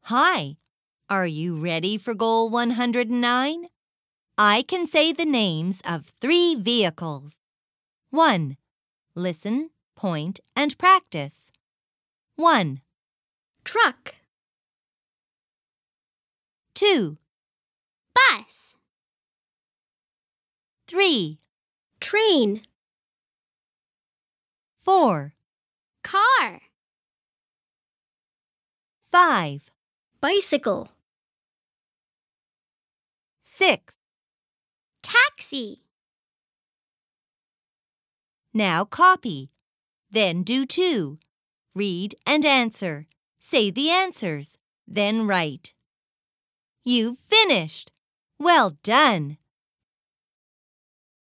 Hi, are you ready for Goal 109? I can say the names of 3 vehicles. 1. Listen, point, and practice. 1, Truck, 2, bus, 3, train, 4, car, 5, bicycle, 6. taxi, Now copy. Then do 2. Read and answer. Say the answers. Then write. You've finished. Well done!